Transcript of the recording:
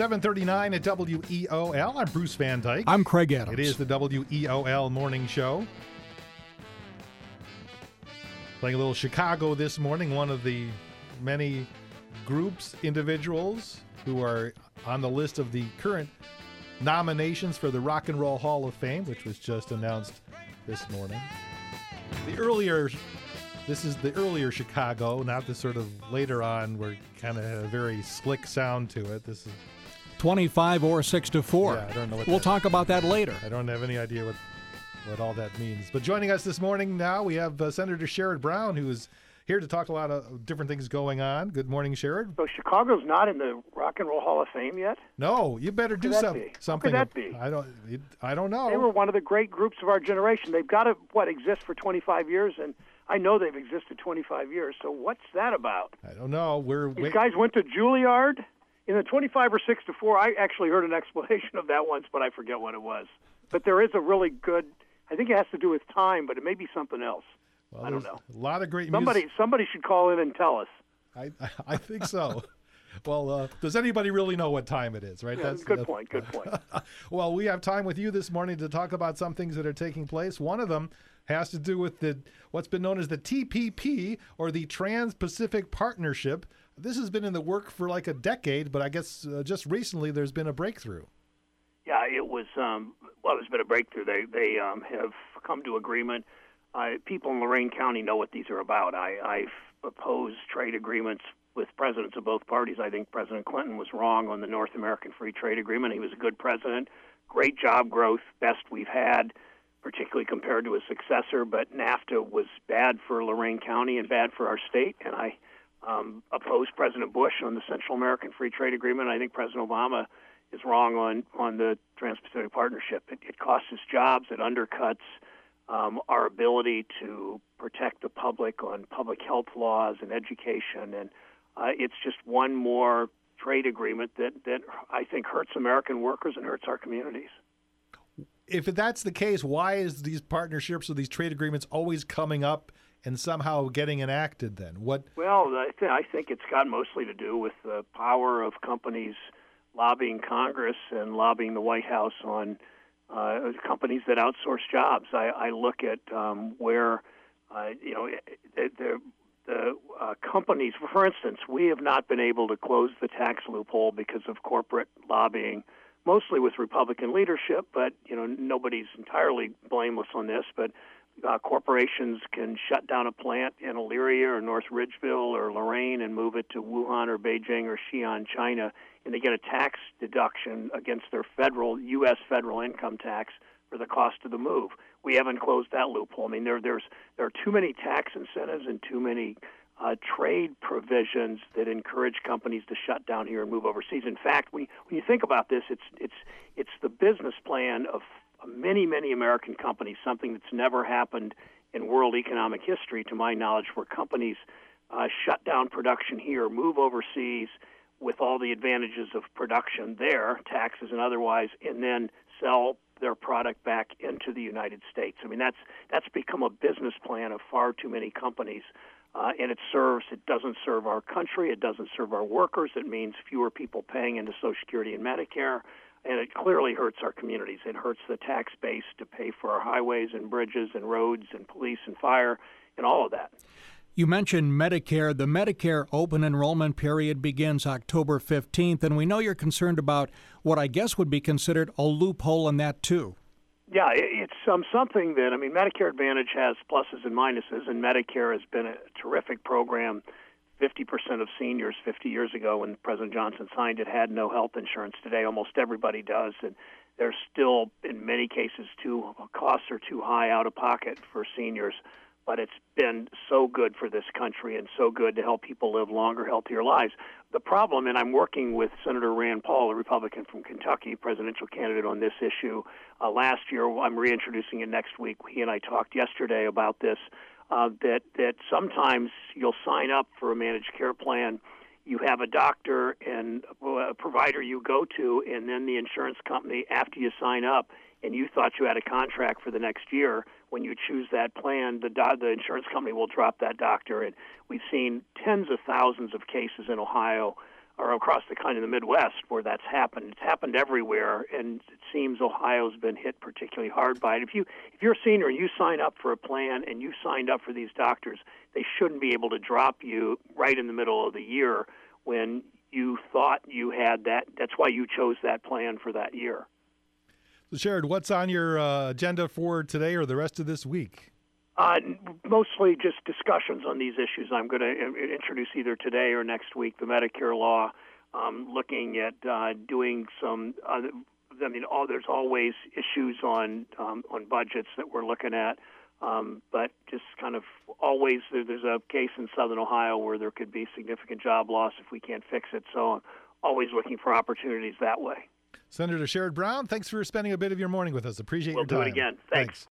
7:39 at WEOL. I'm Bruce Van Dyke. I'm Craig Adams. It is the WEOL Morning Show. Playing a little Chicago this morning, one of the many groups, individuals who are on the list of the current nominations for the Rock and Roll Hall of Fame, which was just announced this morning. This is the earlier Chicago, not the sort of later on where kind of had a very slick sound to it. This is 25 or 6-4. Yeah, I don't know what we'll talk about that later. I don't have any idea what all that means. But joining us this morning now, we have Senator Sherrod Brown, who is here to talk a lot of different things going on. Good morning, Sherrod. So Chicago's not in the Rock and Roll Hall of Fame yet? No, you better do something. How could that be? I don't know. They were one of the great groups of our generation. They've got to, exist for 25 years, and I know they've existed 25 years. So what's that about? I don't know. These guys went to Juilliard in the 25 or 6-4. I actually heard an explanation of that once, but I forget what it was. But there is a really good, I think it has to do with time, but it may be something else. Well, I don't know. A lot of great music. Somebody should call in and tell us. I think so. Well, does anybody really know what time it is, right? Yeah, good point. Well, we have time with you this morning to talk about some things that are taking place. One of them has to do with what's been known as the TPP, or the Trans-Pacific Partnership. This has been in the work for like a decade, but I guess just recently there's been a breakthrough. Yeah, it was. There's been a breakthrough. They have come to agreement. People in Lorain County know what these are about. I've opposed trade agreements with presidents of both parties. I think President Clinton was wrong on the North American Free Trade Agreement. He was a good president, great job growth, best we've had, particularly compared to his successor. But NAFTA was bad for Lorain County and bad for our state, and I opposed President Bush on the Central American Free Trade Agreement. I think President Obama is wrong on the Trans-Pacific Partnership. It costs us jobs. It undercuts our ability to protect the public on public health laws and education. And it's just one more trade agreement that I think hurts American workers and hurts our communities. If that's the case, why is these partnerships or these trade agreements always coming up and somehow getting enacted then? Well, I think it's got mostly to do with the power of companies lobbying Congress and lobbying the White House on companies that outsource jobs. I look at where, the companies, for instance, we have not been able to close the tax loophole because of corporate lobbying, mostly with Republican leadership, but, nobody's entirely blameless on this, but corporations can shut down a plant in Elyria or North Ridgeville or Lorain and move it to Wuhan or Beijing or Xi'an, China, and they get a tax deduction against their U.S. federal income tax for the cost of the move. We haven't closed that loophole. I mean, there are too many tax incentives and too many trade provisions that encourage companies to shut down here and move overseas. In fact, when you think about this, it's the business plan of many, many American companies, something that's never happened in world economic history, to my knowledge, where companies shut down production here, move overseas with all the advantages of production there, taxes and otherwise, and then sell their product back into the United States. I mean, that's become a business plan of far too many companies, and it doesn't serve our country, it doesn't serve our workers. It means fewer people paying into Social Security and Medicare, and it clearly hurts our communities. It hurts the tax base to pay for our highways and bridges and roads and police and fire and all of that. You mentioned Medicare. The Medicare open enrollment period begins October 15th, and we know you're concerned about what I guess would be considered a loophole in that, too. Yeah, it's something that, Medicare Advantage has pluses and minuses, and Medicare has been a terrific program. 50% of seniors 50 years ago when President Johnson signed it had no health insurance. Today almost everybody does, and there's still, in many cases, costs are too high out of pocket for seniors. But it's been so good for this country and so good to help people live longer, healthier lives. The problem, and I'm working with Senator Rand Paul, a Republican from Kentucky, presidential candidate on this issue. Last year, I'm reintroducing it next week. He and I talked yesterday about this, that sometimes you'll sign up for a managed care plan, you have a doctor and a provider you go to, and then the insurance company, after you sign up, and you thought you had a contract for the next year, when you choose that plan, the insurance company will drop that doctor. And we've seen tens of thousands of cases in Ohio or across the kind of the Midwest where that's happened. It's happened everywhere, and it seems Ohio's been hit particularly hard by it. If you're a senior and you sign up for a plan and you signed up for these doctors, they shouldn't be able to drop you right in the middle of the year when you thought you had that. That's why you chose that plan for that year. So, Sherrod, what's on your agenda for today or the rest of this week? Mostly just discussions on these issues. I'm going to introduce either today or next week the Medicare law, looking at doing some there's always issues on budgets that we're looking at, but just kind of always there's a case in Southern Ohio where there could be significant job loss if we can't fix it. So I'm always looking for opportunities that way. Senator Sherrod Brown, thanks for spending a bit of your morning with us. Appreciate your time. We'll do it again. Thanks.